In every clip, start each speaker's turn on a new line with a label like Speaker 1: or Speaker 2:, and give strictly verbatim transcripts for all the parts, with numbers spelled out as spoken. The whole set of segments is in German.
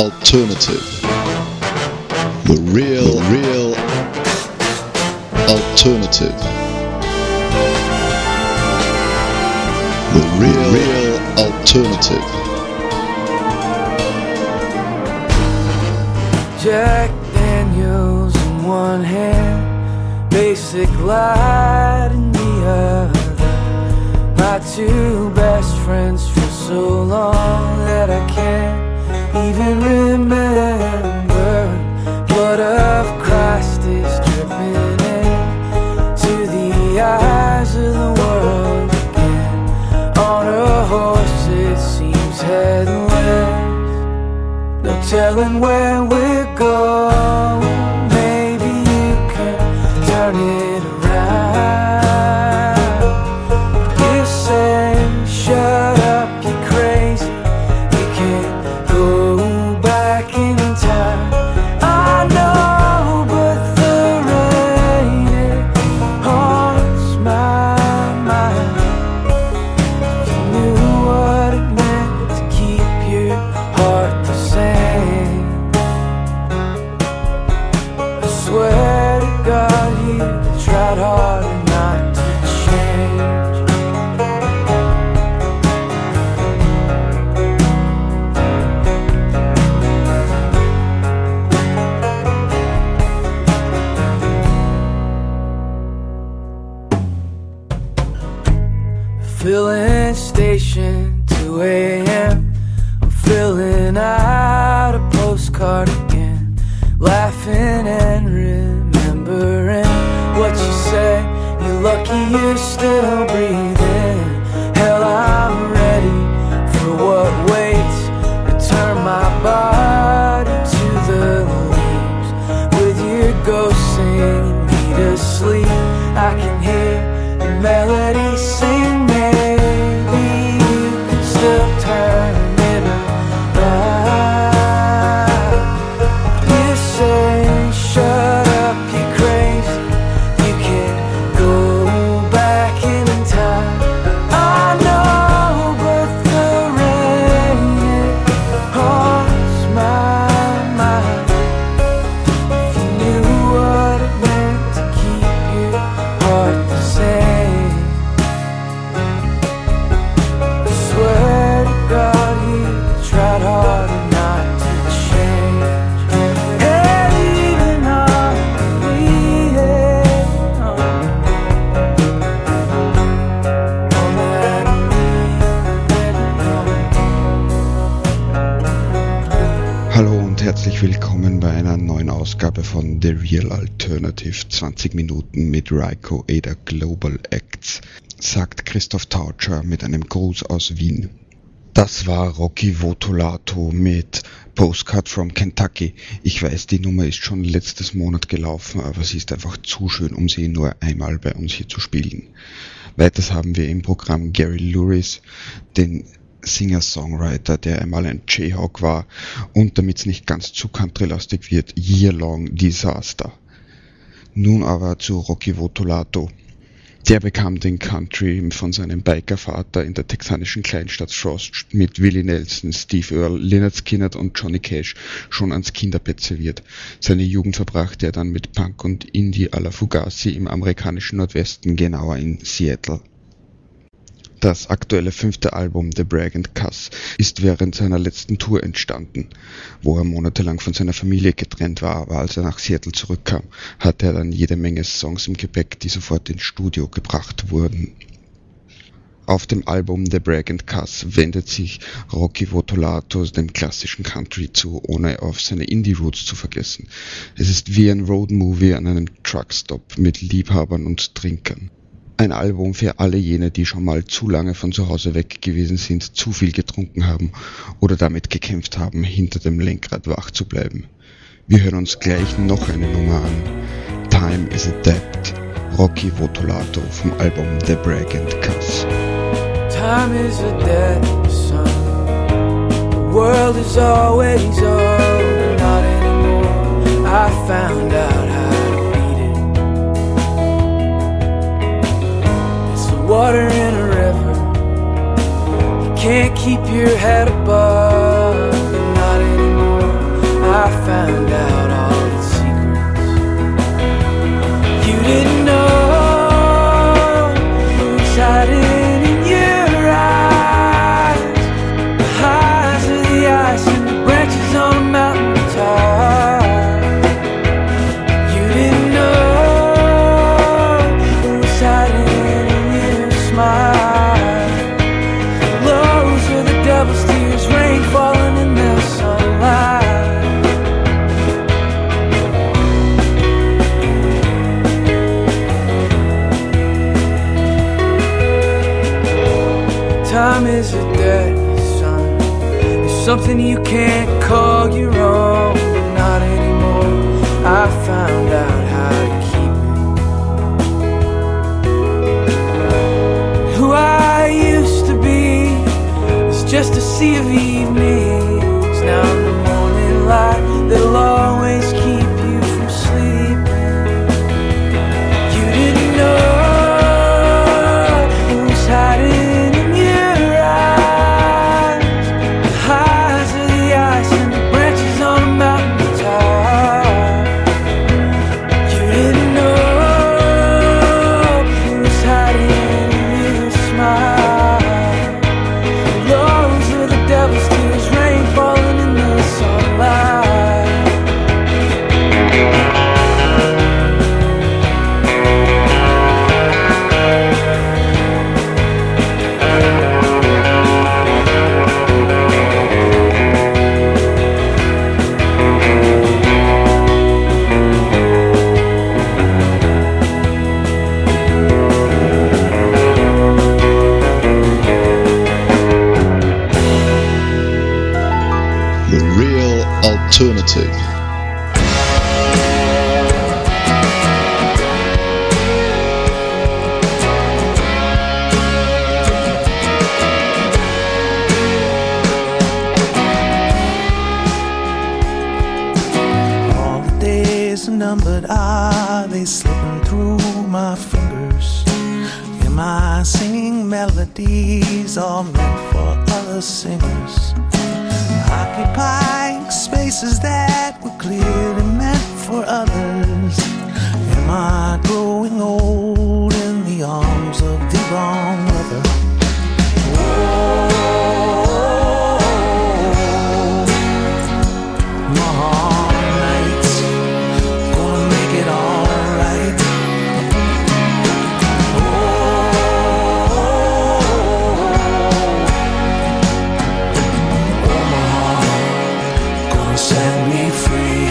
Speaker 1: alternative. The real, real alternative. The real, real alternative.
Speaker 2: Jack Daniels in one hand, Basic Light in the other. My two best friends for so long that I can't even remember. Blood of Christ is dripping into the eyes of the world again. On a horse it seems headless, no telling where we're going. Maybe you can turn it around. You say, shut up, you're crazy, you can't go back in time. I know, but the rain, it haunts my mind. If you knew what it meant to keep your heart the same, I swear to God you tried harder not to change. Filling station, two a.m. I'm filling out a postcard again, laughing and remembering what you said. You're lucky you're still breathing. Hell, I'm ready for what waits. Return my body to the leaves, with your ghost singing me to sleep. I can hear the melody sing. Maybe you can still turn it around. You say, shut up, you're crazy, you can't go back in time. I know, but the rain, it haunts my mind. If you knew what it meant to keep your heart the same, I swear to God you tried harder not to change. And even on breathing on that
Speaker 3: Hallo und herzlich willkommen bei einer neuen Ausgabe von The Real Alternative, zwanzig Minuten mit Ryko Ada Global Acts, sagt Christoph Tautscher mit einem Gruß aus Wien. Das war Rocky Votolato mit Postcard from Kentucky. Ich weiß, die Nummer ist schon letztes Monat gelaufen, aber sie ist einfach zu schön, um sie nur einmal bei uns hier zu spielen. Weiters haben wir im Programm Gary Lewis, den Singer-Songwriter, der einmal ein Jayhawk war, und damit es nicht ganz zu countrylastig wird, Year Long Disaster. Nun aber zu Rocky Votolato. Der bekam den Country von seinem Bikervater in der texanischen Kleinstadt Frost mit Willie Nelson, Steve Earle, Lynyrd Skynyrd und Johnny Cash schon ans Kinderbett serviert. Seine Jugend verbrachte er dann mit Punk und Indie à la Fugazi im amerikanischen Nordwesten, genauer in Seattle. Das aktuelle fünfte Album The Brag and Cuss ist während seiner letzten Tour entstanden, wo er monatelang von seiner Familie getrennt war, aber als er nach Seattle zurückkam, hatte er dann jede Menge Songs im Gepäck, die sofort ins Studio gebracht wurden. Auf dem Album The Brag and Cuss wendet sich Rocky Votolato dem klassischen Country zu, ohne auf seine Indie-Roots zu vergessen. Es ist wie ein Roadmovie an einem Truckstop mit Liebhabern und Trinkern. Ein Album für alle jene, die schon mal zu lange von zu Hause weg gewesen sind, zu viel getrunken haben oder damit gekämpft haben, hinter dem Lenkrad wach zu bleiben. Wir hören uns gleich noch eine Nummer an. Time is a Debt, Rocky Votolato vom Album The Brag and Cuss.
Speaker 2: Time is a debt, son. The world is always old, not anymore. I found out how to beat it. It's the water in a river. You can't keep your head above, not anymore. I found out all its secrets. You didn't know who's hiding in your eyes. The highs of the ice and the branches on a mountain top. You didn't know who's hiding in your smile. Lows are the devil's tears, rain falling in the sunlight. Time is a debt, son. It's something you can't call your own, but not anymore. I found out how to keep it. Who I used to be is just a sea of evenings. Now in the morning light that'll always keep you from sleeping. You didn't know who's hiding.
Speaker 1: Alternative.
Speaker 4: All the days are numbered, are they slipping through my fingers? Am I singing melodies all meant for other singers? Occupying spaces that were clearly meant for others. Am I growing old in the arms of the wrong lover? Oh, my nights gonna make it all right. Set me free.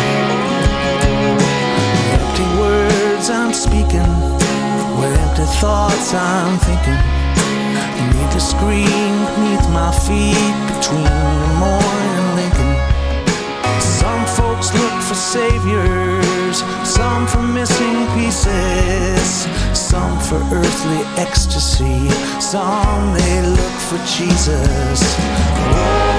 Speaker 4: Empty words I'm speaking, with empty thoughts I'm thinking. Need to scream beneath my feet between the morning and Lincoln. Some folks look for saviors, some for missing pieces, some for earthly ecstasy, some they look for Jesus. Oh,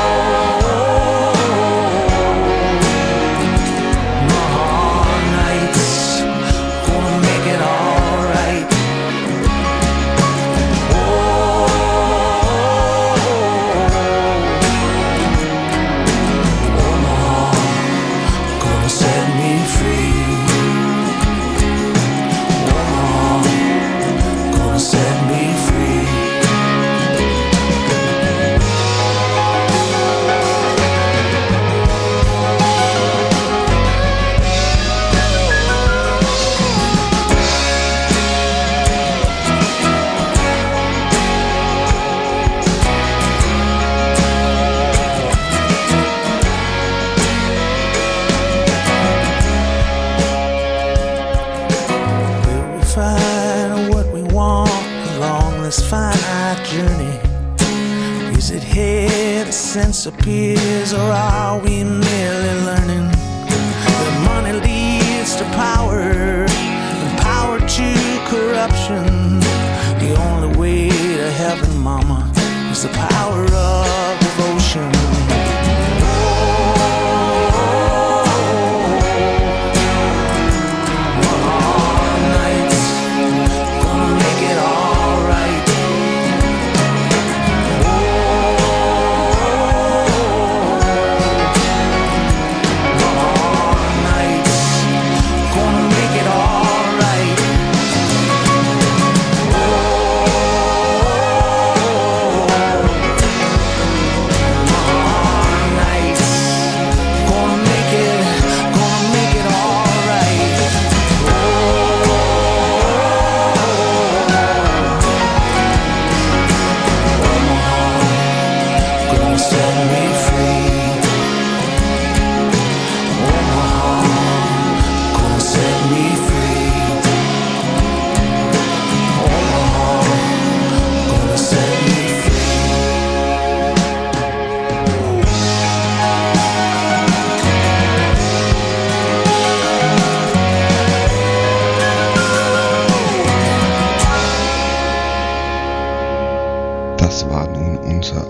Speaker 4: appears, or are we merely learning that money leads to power and power to corruption? The only way to heaven, mama, is the power of devotion.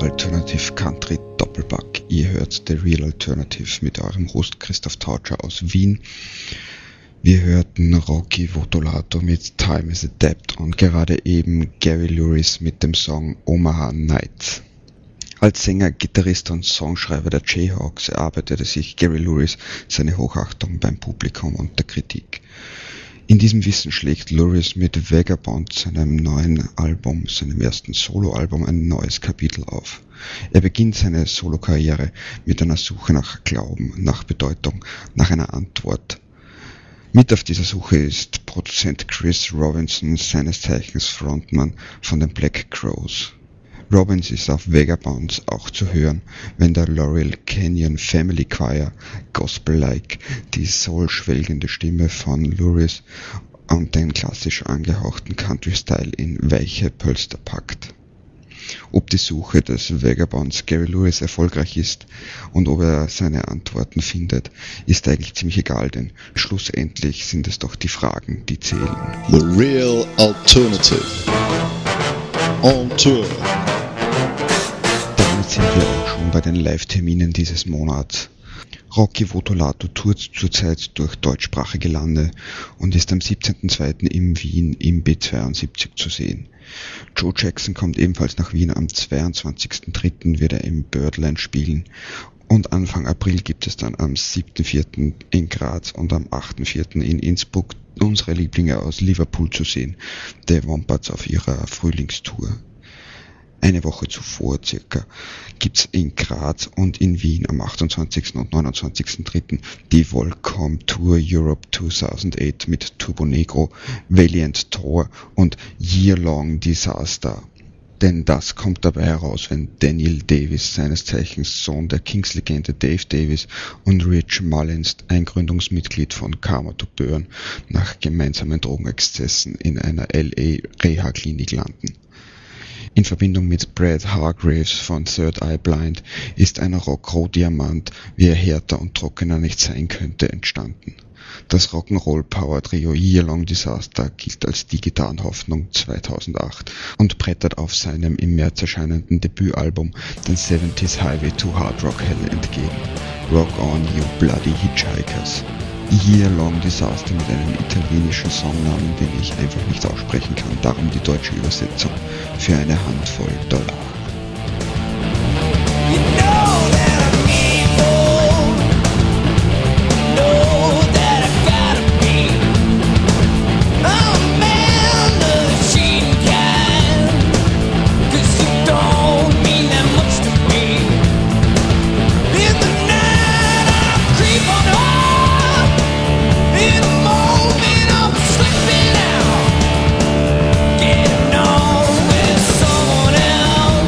Speaker 3: Alternative Country Doppelpack. Ihr hört The Real Alternative mit eurem Host Christoph Tautscher aus Wien. Wir hörten Rocky Votolato mit Time is a Debt und gerade eben Gary Lewis mit dem Song Omaha Nights. Als Sänger, Gitarrist und Songschreiber der Jayhawks erarbeitete sich Gary Lewis seine Hochachtung beim Publikum und der Kritik. In diesem Wissen schlägt Lewis mit Vagabond, seinem neuen Album, seinem ersten Soloalbum, ein neues Kapitel auf. Er beginnt seine Solokarriere mit einer Suche nach Glauben, nach Bedeutung, nach einer Antwort. Mit auf dieser Suche ist Produzent Chris Robinson, seines Zeichens Frontmann von den Black Crowes. Robbins ist auf Vagabonds auch zu hören, wenn der Laurel Canyon Family Choir Gospel-like die soulschwelgende Stimme von Lewis und den klassisch angehauchten Country-Style in weiche Pölster packt. Ob die Suche des Vagabonds Gary Lewis erfolgreich ist und ob er seine Antworten findet, ist eigentlich ziemlich egal, denn schlussendlich sind es doch die Fragen, die zählen.
Speaker 1: The Real Alternative. On Tour.
Speaker 3: Damit sind wir auch schon bei den Live-Terminen dieses Monats. Rocky Votolato tourt zurzeit durch deutschsprachige Lande und ist am siebzehnten zweiten in Wien im B zweiundsiebzig zu sehen. Joe Jackson kommt ebenfalls nach Wien, am zweiundzwanzigsten dritten wird er im Birdland spielen und Anfang April gibt es dann am siebten vierten in Graz und am achten vierten in Innsbruck unsere Lieblinge aus Liverpool zu sehen, The Wombats auf ihrer Frühlingstour. Eine Woche zuvor circa gibt's in Graz und in Wien am achtundzwanzigsten und neunundzwanzigsten dritten die Volcom Tour Europe zweitausendacht mit Turbo Negro, Valiant Tour und Year Long Disaster. Denn das kommt dabei heraus, wenn Daniel Davis, seines Zeichens Sohn der Kings-Legende Dave Davis, und Rich Mullins, ein Gründungsmitglied von Karma to Burn, nach gemeinsamen Drogenexzessen in einer L A-Reha-Klinik landen. In Verbindung mit Brad Hargraves von Third Eye Blind ist ein Rock-Roh-Diamant, wie er härter und trockener nicht sein könnte, entstanden. Das Rock'n'Roll-Power-Trio Year Long Disaster gilt als die Gitarrenhoffnung zweitausendacht und brettert auf seinem im März erscheinenden Debütalbum den siebziger Highway to Hard Rock Hell entgegen. Rock on, you bloody hitchhikers. Year Long Disaster mit einem italienischen Songnamen, den ich einfach nicht aussprechen kann, darum die deutsche Übersetzung für eine Handvoll Dollar.
Speaker 5: Getting on with someone else.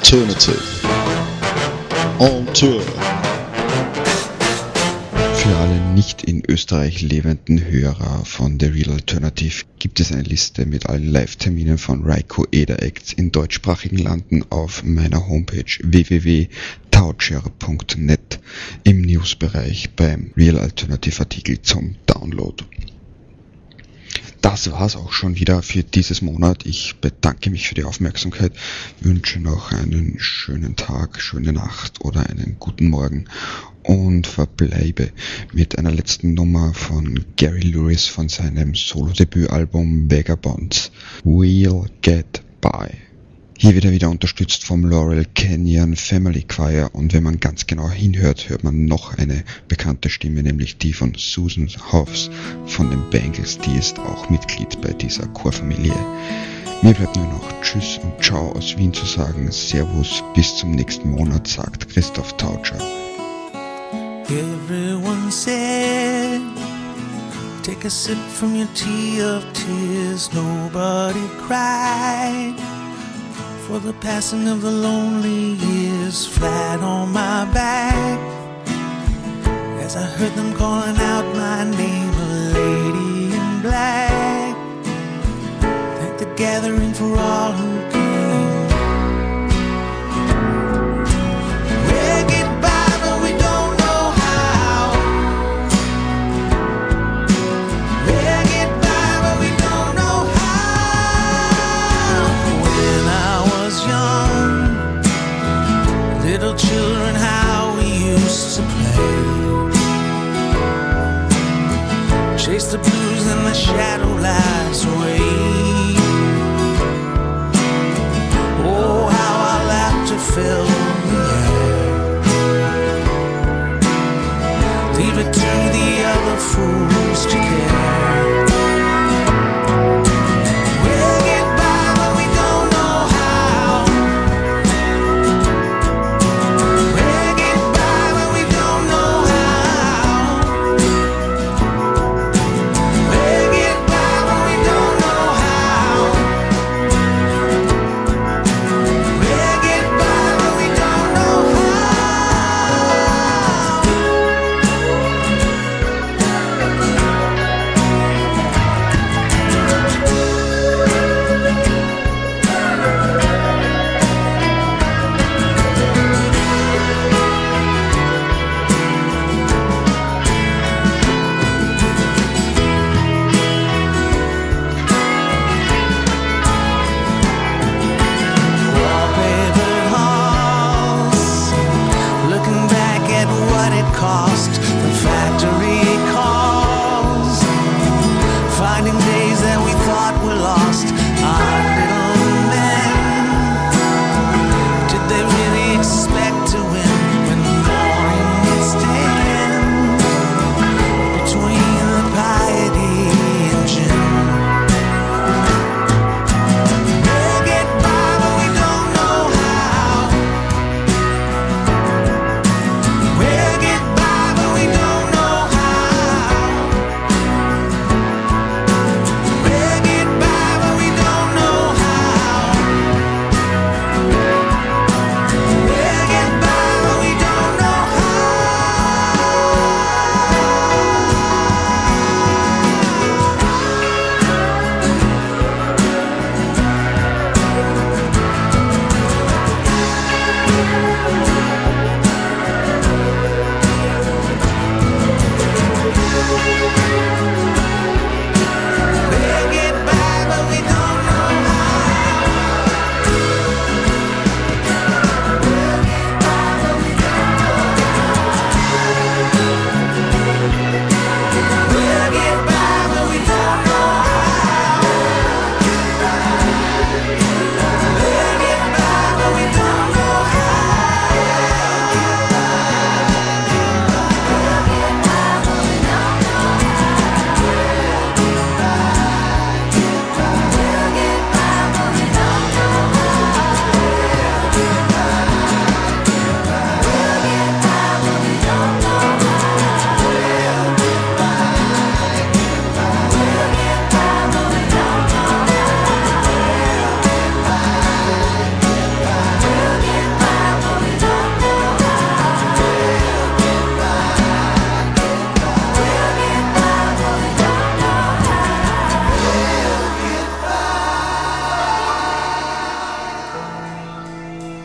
Speaker 1: Alternative. On Tour.
Speaker 3: Für alle nicht in Österreich lebenden Hörer von The Real Alternative gibt es eine Liste mit allen Live-Terminen von Raiko Eder Acts in deutschsprachigen Landen auf meiner Homepage w w w punkt toucher punkt net im Newsbereich beim Real Alternative Artikel zum Download. Das war's auch schon wieder für dieses Monat. Ich bedanke mich für die Aufmerksamkeit, wünsche noch einen schönen Tag, schöne Nacht oder einen guten Morgen und verbleibe mit einer letzten Nummer von Gary Lewis von seinem Solo-Debütalbum Vagabonds, We'll Get By. Hier wird er wieder unterstützt vom Laurel Canyon Family Choir und wenn man ganz genau hinhört, hört man noch eine bekannte Stimme, nämlich die von Susan Hoffs von den Bangles, die ist auch Mitglied bei dieser Chorfamilie. Mir bleibt nur noch Tschüss und Ciao aus Wien zu sagen, Servus, bis zum nächsten Monat, sagt Christoph Tautscher.
Speaker 4: Everyone said, take a sip from your tea of tears, nobody cried. For the passing of the lonely years, flat on my back, as I heard them calling out my name, a lady in black. Thank the gathering for all who came. We'll get by, but we don't know how. We'll get by, but we don't know how. When I was young, little children, how we used to play, chase the blues and the shadow lies away. Oh, how our laughter filled the air. Leave it to the other fools to care. We'll get by, but we don't know how. We'll get by, but we don't know how. We'll get by, but we don't know how. We'll get by, but we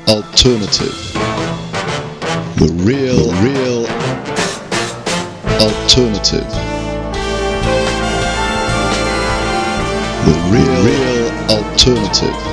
Speaker 1: Alternative. The real, real alternative. The real, real alternative.